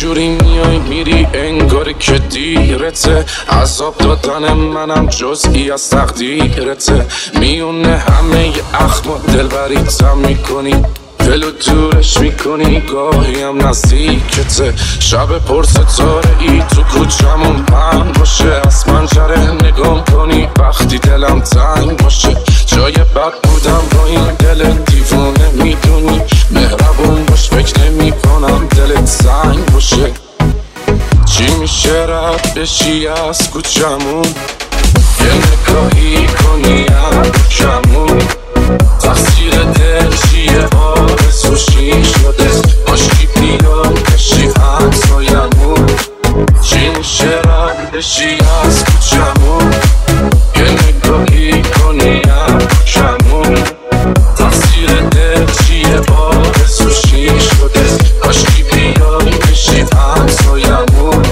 جوری میای میری انگاری که دیرته، عذاب دادن منم جزئی از تقدیرته. میونه همه اخم و دلبریتم میکنی، دلو دورش میکنی گاهی هم نزدیکته. شب پر ستاره ای تو کوچمون پهن باشه، از پنجره نگام کنی وقتی دلم تنگ باشه. جای بد بودم با این دل دیوونه میدونی، مهربون باش فکر نمی کنم دلت سنگ باشه. چی میشه رد بشی از کوچمون، یه نگاهی کنی از کوچمون، تقصیر دل چیه آرزوشی شده، باشی بیا کشی همسایمون. چی میشه رد بشی از کوچمون، یه نگاهی کنی از کوچمون، تقصیر دل چیه آرزوشی شده، باشی بیا کشی همسایمون.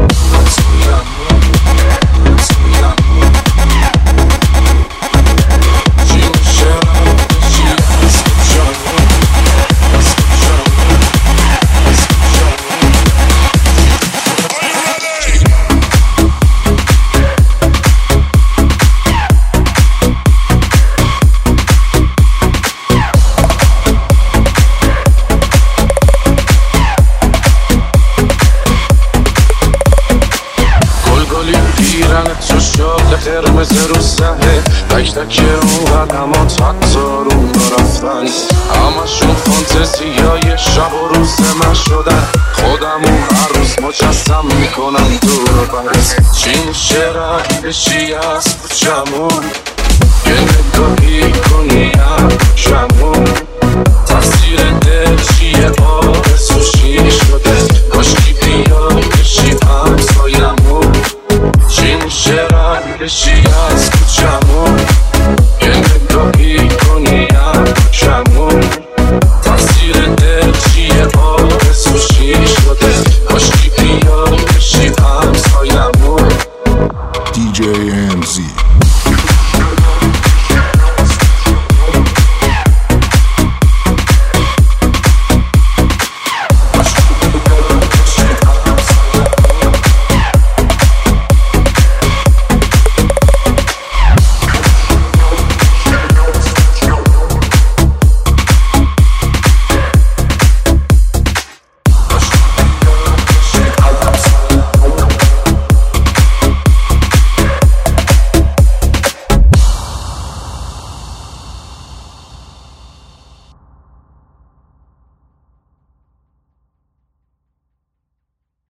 قرمز رو سهه تک تک اون قدمات حتی رو رفتن، همشون فانتزیای شب و روز من شدن. خودمون هر روز مجسم میکنم دور برس. چی میشه رد بشی از کوچمون، یه نگاهی کنی از کوچمون، تقصیر